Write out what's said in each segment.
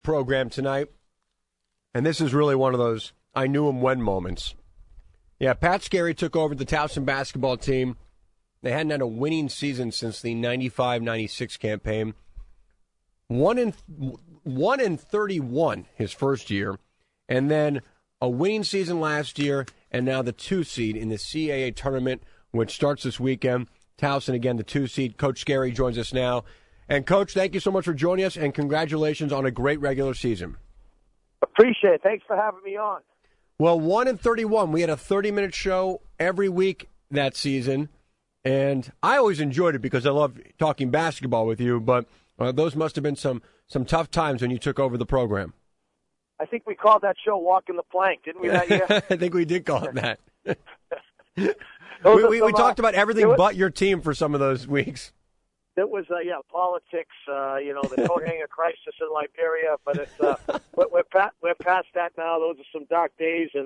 program tonight, and this is really one of those I knew him when moments. Yeah, Pat Skerry took over the Towson basketball team. They hadn't had a winning season since the 95-96 campaign. 1-31 his first year, and then a winning season last year, and now the 2 seed in the CAA tournament, which starts this weekend. Towson, again, the 2 seed. Coach Skerry joins us now. And, Coach, thank you so much for joining us, and congratulations on a great regular season. Appreciate it. Thanks for having me on. Well, 1-31. We had a 30-minute show every week that season, and I always enjoyed it because I love talking basketball with you, but those must have been some tough times when you took over the program. I think we called that show Walking the Plank, didn't we, that year? I think we did call it that. we talked about everything but your team for some of those weeks. It was, politics, the coat hanger crisis in Liberia, but it's we're past that now. Those are some dark days, and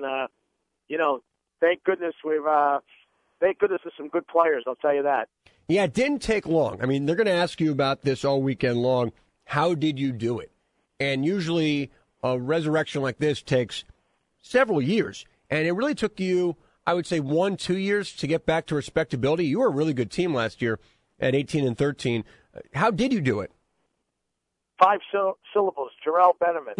thank goodness there's some good players. I'll tell you that. Yeah, it didn't take long. I mean, they're going to ask you about this all weekend long. How did you do it? And usually a resurrection like this takes several years, and it really took you, I would say, 1-2 years to get back to respectability. You were a really good team last year at 18-13. How did you do it? 5 syllables, Jarrell Benneman.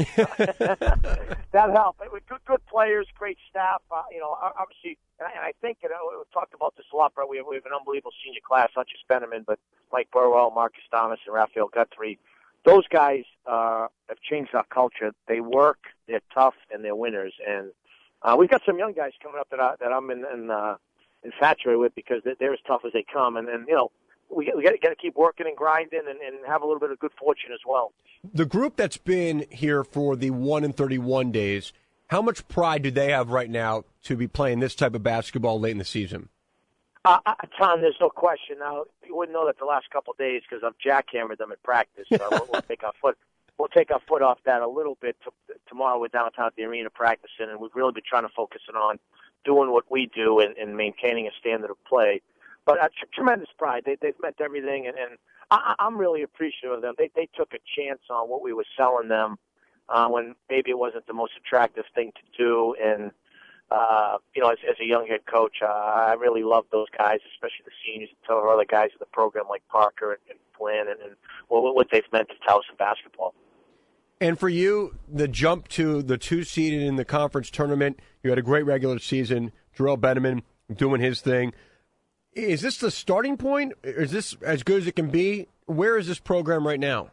That helped. Good players, great staff. Obviously, and I think, we've talked about this a lot, but we have an unbelievable senior class, not just Benneman, but Mike Burwell, Marcus Thomas, and Raphael Guthrie. Those guys have changed our culture. They work, they're tough, and they're winners. And we've got some young guys coming up that I'm infatuated with because they're as tough as they come. And we got to keep working and grinding and have a little bit of good fortune as well. The group that's been here for the 1-31 days, how much pride do they have right now to be playing this type of basketball late in the season? Tom, there's no question. Now, you wouldn't know that the last couple of days because I've jackhammered them in practice. We'll take our foot off that a little bit. Tomorrow we're downtown at the arena practicing, and we've really been trying to focus on doing what we do and maintaining a standard of play. But tremendous pride. They've meant everything, and I'm really appreciative of them. They took a chance on what we were selling them when maybe it wasn't the most attractive thing to do. And, as a young head coach, I really love those guys, especially the seniors and some of our other guys in the program like Parker and Flynn and what they've meant to Towson basketball. And for you, the jump to the 2 seeded in the conference tournament, you had a great regular season. Jarrell Benneman doing his thing. Is this the starting point? Is this as good as it can be? Where is this program right now?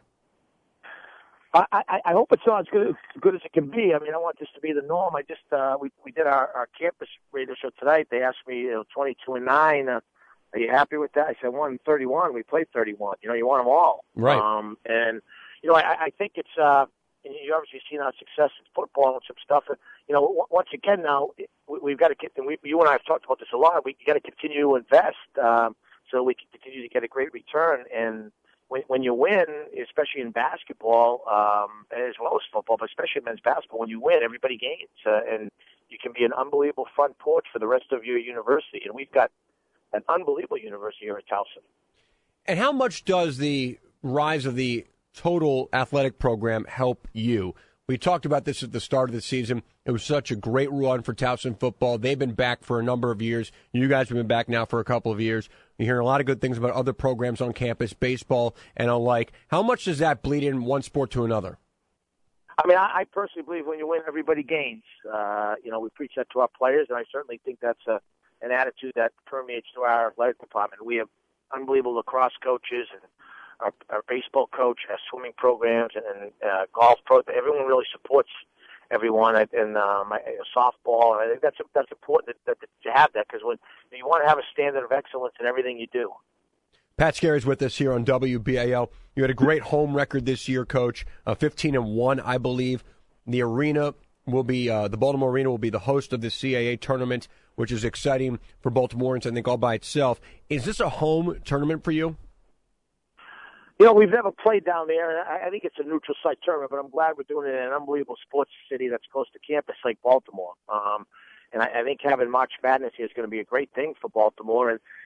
I hope it's not as good as it can be. I mean, I want this to be the norm. I just we did our campus radio show tonight. They asked me, 22-9. Are you happy with that? I said 1-31. We played 31. You want them all, right? I think it's. You obviously seen our success in football and some stuff. Once again now we've got to get. And you and I have talked about this a lot. We got to continue to invest so we can continue to get a great return. And when you win, especially in basketball as well as football, but especially in men's basketball, when you win, everybody gains, and you can be an unbelievable front porch for the rest of your university. And we've got an unbelievable university here at Towson. And how much does the rise of the total athletic program help you? We talked about this at the start of the season. It was such a great run for Towson football. They've been back for a number of years. You guys have been back now for a couple of years. You're hearing a lot of good things about other programs on campus, baseball and alike. How much does that bleed in one sport to another? I mean, I personally believe when you win, everybody gains. We preach that to our players, and I certainly think that's an attitude that permeates through our athletic department. We have unbelievable lacrosse coaches and our baseball coach, our swimming programs, and golf pro. Everyone really supports everyone, and softball. I think that's important that to have that, because when you want to have a standard of excellence in everything you do. Pat Skerry's with us here on WBAL. You had a great home record this year, Coach. 15-1, I believe. The arena will be the Baltimore Arena will be the host of the CAA tournament, which is exciting for Baltimoreans, I think, all by itself. Is this a home tournament for you? We've never played down there. I think it's a neutral site tournament, but I'm glad we're doing it in an unbelievable sports city that's close to campus like Baltimore. And I think having March Madness here is going to be a great thing for Baltimore. And,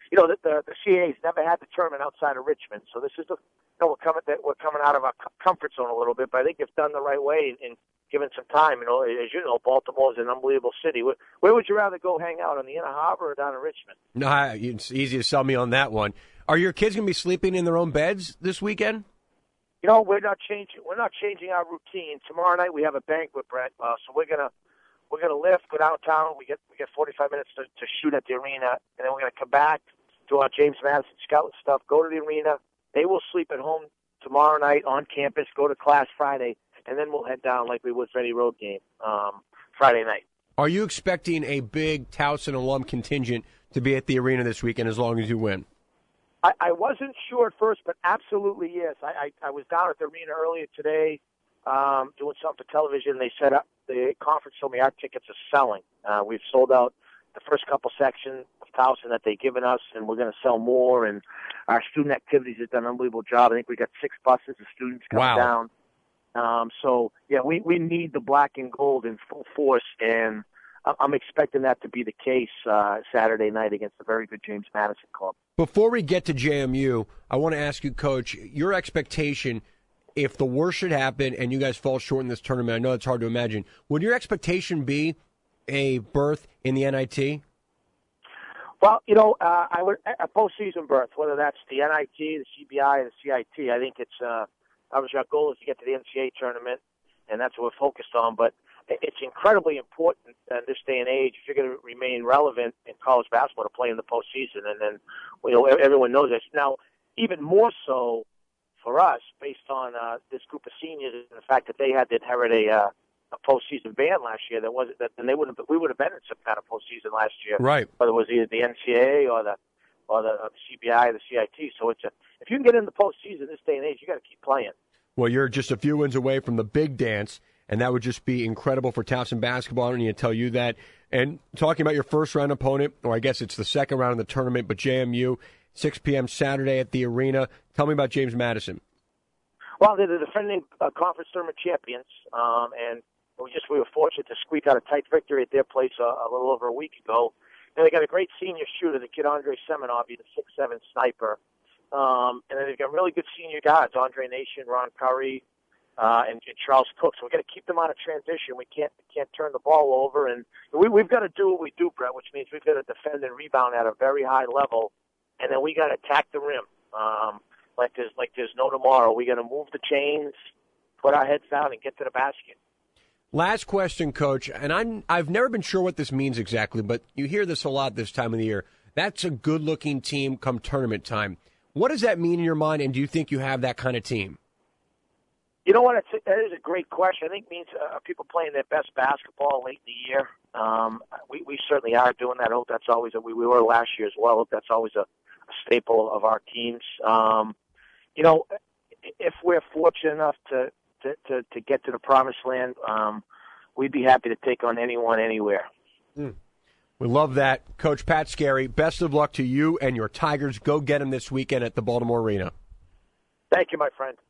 the CAA's never had the tournament outside of Richmond, so this is we're coming out of our comfort zone a little bit, but I think if done the right way and given some time, as you know, Baltimore is an unbelievable city. Where would you rather go hang out, on the Inner Harbor or down in Richmond? No, it's easy to sell me on that one. Are your kids going to be sleeping in their own beds this weekend? We're not changing our routine. Tomorrow night we have a banquet, Brett. So we're gonna lift, go downtown. We get 45 minutes to shoot at the arena, and then we're gonna come back, do our James Madison Scout stuff, go to the arena. They will sleep at home tomorrow night on campus, go to class Friday, and then we'll head down like we would for any road game Friday night. Are you expecting a big Towson alum contingent to be at the arena this weekend as long as you win? I wasn't sure at first, but absolutely yes. I was down at the arena earlier today doing something for television. They said the conference told me our tickets are selling. We've sold out the first couple sections of Towson that they've given us, and we're going to sell more. And our student activities have done an unbelievable job. I think we got 6 buses of students coming down. So, yeah, we need the black and gold in full force, and I'm expecting that to be the case Saturday night against a very good James Madison club. Before we get to JMU, I want to ask you, Coach, your expectation, if the worst should happen and you guys fall short in this tournament, I know it's hard to imagine, would your expectation be a berth in the NIT? Well, I would a postseason berth, whether that's the NIT, the CBI, or the CIT. I think it's obviously our goal is to get to the NCAA tournament, and that's what we're focused on. But it's incredibly important in this day and age if you're going to remain relevant in college basketball to play in the postseason. And then, everyone knows this. Now, even more so for us, based on this group of seniors and the fact that they had to inherit a postseason ban last year, we would have been in some kind of postseason last year, right? Whether it was either the NCAA or the CBI or the CIT. So if you can get in the postseason this day and age, you got to keep playing. Well, you're just a few wins away from the big dance, and that would just be incredible for Towson basketball. I don't need to tell you that. And talking about your first-round opponent, or I guess it's the second round of the tournament, but JMU, 6 p.m. Saturday at the arena. Tell me about James Madison. Well, they're the defending conference tournament champions, and we were fortunate to squeak out a tight victory at their place a little over a week ago. And they got a great senior shooter, the kid Andre Semenov, he's a 6'7" sniper. And then they've got really good senior guards, Andre Nation, Ron Curry, and Charles Cook. So we're going to keep them out of transition. We can't turn the ball over, and we've got to do what we do, Brett, which means we've got to defend and rebound at a very high level, and then we got to attack the rim like there's no tomorrow. We got to move the chains, put our heads down, and get to the basket. Last question, Coach, and I've never been sure what this means exactly, but you hear this a lot this time of the year. That's a good-looking team come tournament time. What does that mean in your mind, and do you think you have that kind of team? You know what? That is a great question. I think it means people playing their best basketball late in the year. We certainly are doing that. I hope that's always we were last year as well. I hope that's always a staple of our teams. If we're fortunate enough to get to the promised land, we'd be happy to take on anyone, anywhere. We love that. Coach Pat Scarry, best of luck to you and your Tigers. Go get them this weekend at the Baltimore Arena. Thank you, my friend.